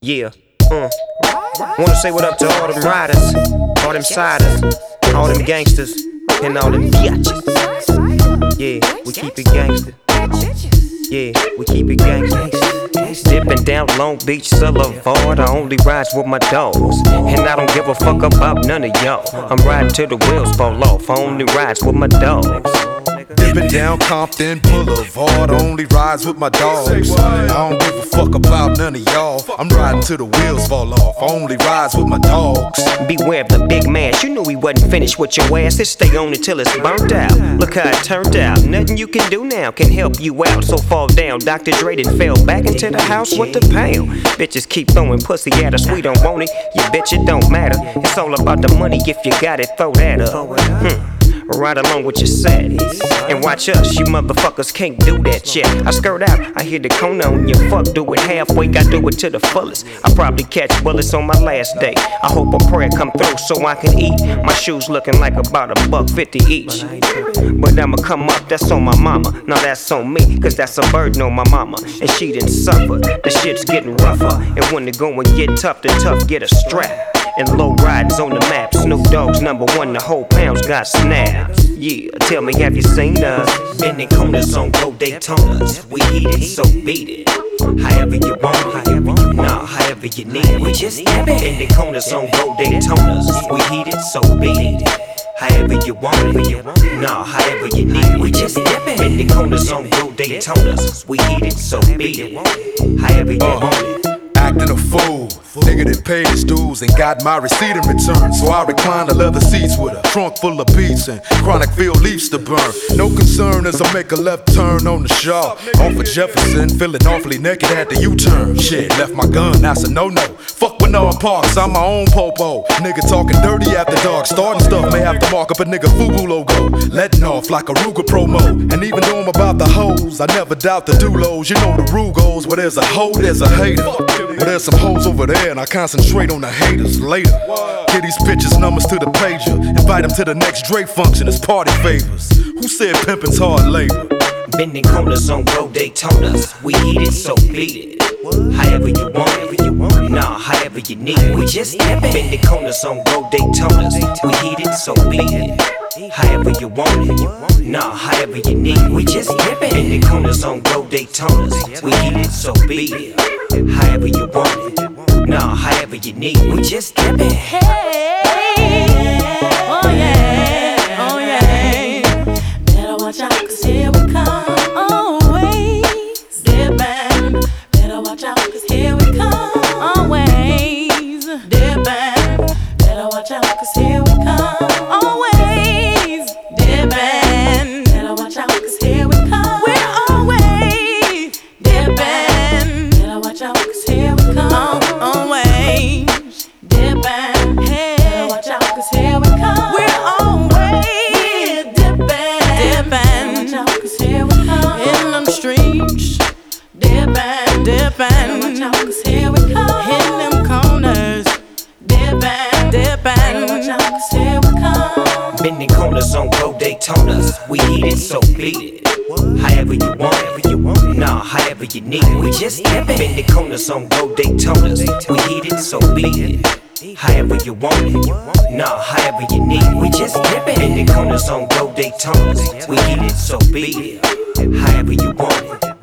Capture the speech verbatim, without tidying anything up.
Yeah, uh. Wanna say what up to all them riders, all them siders, all them gangsters, and all them biatches. Yeah, we keep it gangster. Yeah, we keep it gangsta. Dipping down Long Beach Boulevard, I only ride with my dogs, and I don't give a fuck about none of y'all. I'm riding till the wheels fall off, I only ride with my dogs. Dipping down Compton Boulevard, only rides with my dogs. I don't give a fuck about none of y'all. I'm riding till the wheels fall off, only rides with my dogs. Beware of the big man, you knew he wasn't finished with your ass. Just stay on it till it's burnt out. Look how it turned out, nothing you can do now can help you out. So fall down, Doctor Dre done fell back into the house with the pound. Bitches keep throwing pussy at us, we don't want it. You bitch, it don't matter. It's all about the money, if you got it, throw that up. Hmm. Right along with your set. And watch us, you motherfuckers can't do that yet. I skirt out, I hear the corner on your fuck. Do it halfway, I do it to the fullest. I probably catch bullets on my last day. I hope a prayer come through so I can eat. My shoes looking like about a buck fifty each. But I'ma come up, that's on my mama. Now that's on me, cause that's a burden on my mama. And she didn't suffer, the shit's getting rougher. And when the going get tough, the tough get a strap. And low riders on the map, Snoop Dogg's number one, the whole pound's got snaps. Yeah, tell me, have you seen us? Bending corners on Go Daytonas. We heat it, so beat it. However you want it, however you nah, however you need it. We just step it. Bending corners on Go Daytonas. We heat it, so beat it. However you want it, nah, however you need it. We just step it. Bending corners on Go Daytonas. We heat it, so beat it. However you uh, want it. Acting a fool. Nigga that paid his dues and got my receipt in return. So I recline the leather seats with a trunk full of beats and chronic field leaves to burn. No concern as I make a left turn on the Shaw. Off of Jefferson, feeling awfully naked at the U-turn. Shit, left my gun, that's a no-no. Fuck Bernard Parks, I'm my own popo. Nigga talking dirty after dark. Starting stuff may have to mark up a nigga FUBU logo. Letting off like a Ruger promo. And even though I'm about the hoes, I never doubt the dulos. You know the rule goes, where there's a hoe, there's a hater. But there's some hoes over there and I concentrate on the haters later. Give these bitches numbers to the pager. Invite them to the next Drake function as party favors. Who said pimpin's hard labor? Bending corners on Go Daytonas. We eat it, so beat it. However you want it, nah, however you need it. We just step it. Bending corners on Go Daytonas. We eat it, so beat it. However you want it, nah, however you need it. We just step it. Bending corners on Go Daytonas. We eat it, so beat it. However you want it, nah, however you need it. We just step it. Hey, oh yeah, oh yeah. Better watch out, cause here we come. Always dip in. Better watch out, cause here we come. Always dip in. Better watch out, cause here we come. Always dip in. Better watch out, cause here we come. We're always dip in. Better watch out, cause here we come. Always dip in. Hey, better watch out, cause here we come. We're always dipping, dipping. Watch out, cause here we come. In them streets, dipping, dipping. Watch out, cause here we come. In them corners, dipping, dipping. Watch out, cause here we come. Bending corners on Go Daytonas. We eat it, so beat it. However you want it, nah, however you need it. We just step it. Bending corners on Go Daytonas. We eat it, so beat it. However you want it, nah, however you need it. We just step it. Bending corners on Go Daytonas. We eat it, so beat it. However you want it.